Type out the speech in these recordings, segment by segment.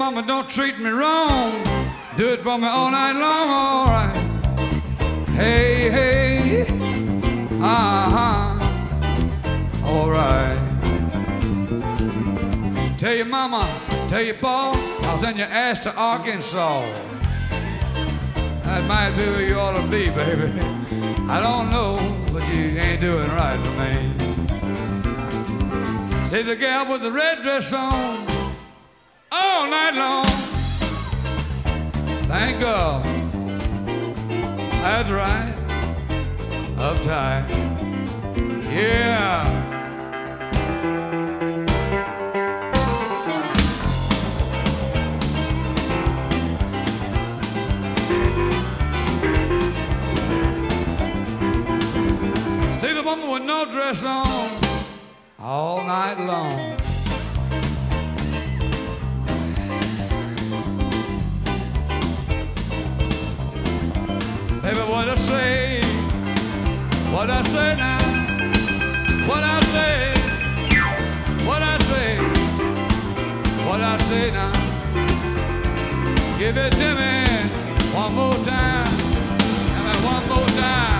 mama, don't treat me wrong. Do it for me all night long, all right. Hey, hey, all right. Tell your mama, tell your pa, I'll send your ass to Arkansas. That might be where you ought to be, baby. I don't know, but you ain't doing right for me. See the gal with the red dress on all night long. Thank God. That's right. Uptight. Yeah. See the woman with no dress on all night long. Baby, what I say now, what I say now, give it to me one more time, and one more time.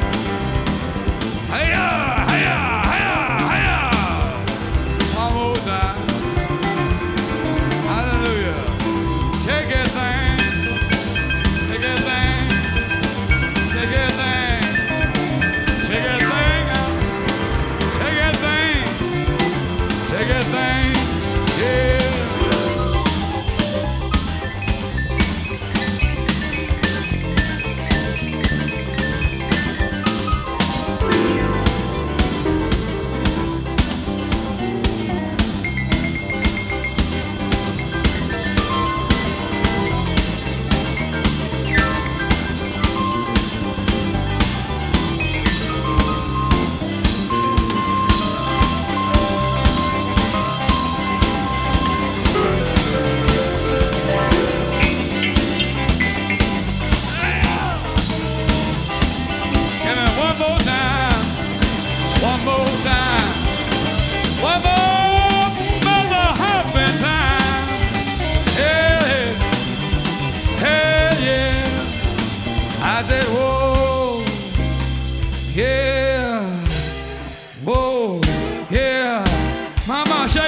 Hey-ya, hey-ya, hey-ya, hey-ya, one more time. Hallelujah. Shake it thing, shake it thing, shake it thing, shake it thing, shake it thing, shake it thing, yeah.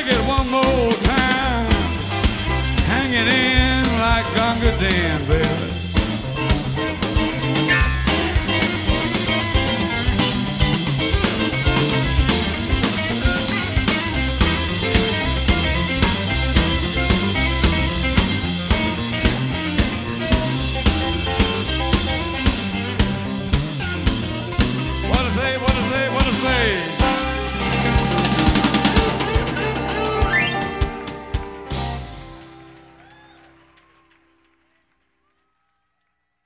Shake it one more time, hanging in like Gunga Din, baby.